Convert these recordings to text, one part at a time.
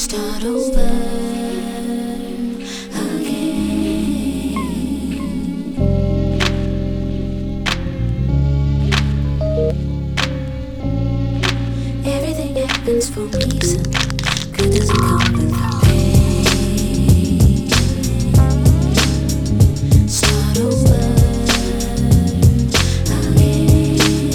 start over again. Everything happens for a reason. Good doesn't come without pain. Start over again.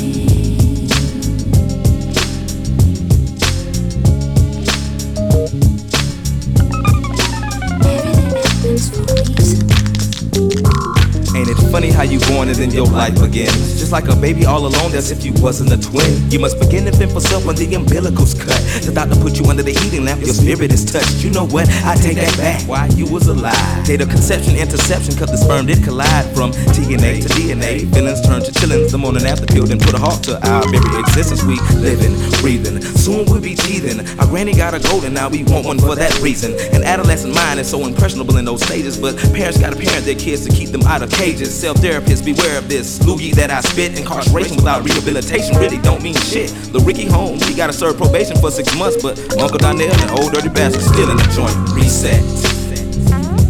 Everything happens for a reason. Ain't it funny how you born and then your life begins? Just like a baby all alone, as if you wasn't a twin. You must begin to fend for self when the umbilical's cut. The doctor put you under the heating lamp, your spirit is touched. You know what? I take that back. Why you was alive? Date of conception, interception, cause the sperm did collide. From TNA to DNA, feelings turn to chillings. The morning after pill, then put a halt to our very existence. We living, breathing, soon we'll be teething. Our granny got a golden, now we want one for that reason. An adolescent mind is so impressionable in those stages, but parents gotta parent their kids to keep them out of cages. Self-therapists, beware of this loogie that I spit. Incarceration without rehabilitation really don't mean shit. Lil Ricky Holmes, he gotta serve probation for 6 months, but Uncle Donnell and old dirty bastard still in the joint. Reset.